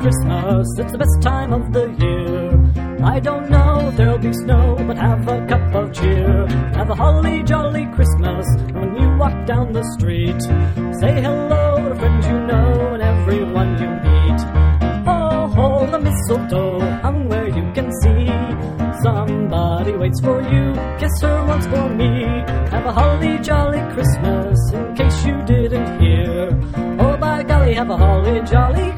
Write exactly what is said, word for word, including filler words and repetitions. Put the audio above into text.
Christmas, it's the best time of the year. I don't know if there'll be snow, but have a cup of cheer. Have a holly jolly Christmas when you walk down the street. Say hello to friends you know and everyone you meet. Oh, hold the mistletoe hung where you can see. Somebody waits for you, kiss her once for me. Have a holly jolly Christmas in case you didn't hear. Oh, by golly, have a holly jolly